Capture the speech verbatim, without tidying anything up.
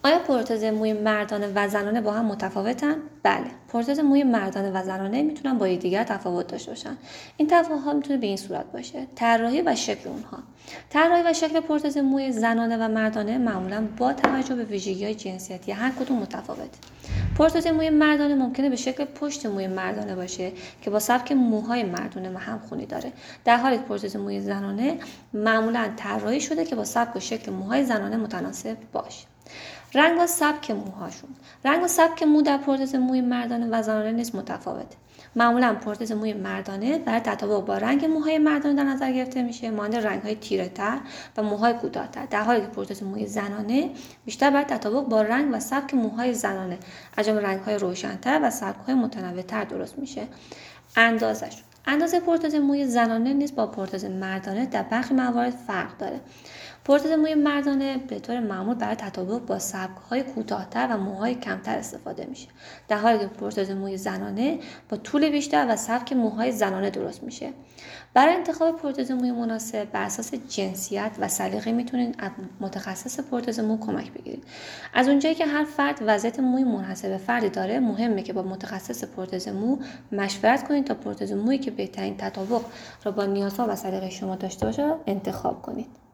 آیا پروتز موی مردانه و زنانه با هم متفاوتن؟ بله، پروتز موی مردانه و زنانه میتونن با یکدیگر تفاوت داشته باشن. این تفاوت میتونه به این صورت باشه: طراحی و شکل اونها. طراحی و شکل پروتز موی زنانه و مردانه معمولا با توجه به ویژگی‌های جنسیتی هر کدوم متفاوته. پروتز موی مردانه ممکنه به شکل پشت موی مردانه باشه که با سبک موهای مردانه همخوانی داره، در حالی که پروتز موی زنانه معمولا طراحی شده که با سبک و شکل موهای زنانه متناسب باشه. رنگ و سبک موهاشون. رنگ و سبک مو در پروتز موی مردانه و زنانه نیز متفاوته. معمولا پروتز موی مردانه برای تطابق با رنگ موهای مردانه در نظر گرفته میشه، مانند رنگ‌های تیره‌تر و موهای کوتاه‌تر، در حالی که پروتز موی زنانه بیشتر برای تطابق با رنگ و سبک موهای زنانه، از جمله رنگ‌های روشن‌تر و سبک‌های متنوع‌تر درست میشه. اندازش. اندازه پروتز موی زنانه نیز با پروتز مردانه در برخی موارد فرق داره. پروتز موی مردانه به طور معمول برای تطابق با سبک‌های کوتاه‌تر و موهای کمتر استفاده میشه، در حالی که پروتز موی زنانه با طول بیشتر و سبک موهای زنانه درست میشه. برای انتخاب پروتز موی مناسب بر اساس جنسیت و سلیقه میتونید از متخصص پروتز مو کمک بگیرید. از اونجایی که هر فرد وضعیت موی منحصر به فردی داره، مهمه که با متخصص پروتز مو مشورت کنید تا پروتز مویی که بهترین تطابق را با نیازها و سلیقه شما داشته باشه انتخاب کنید.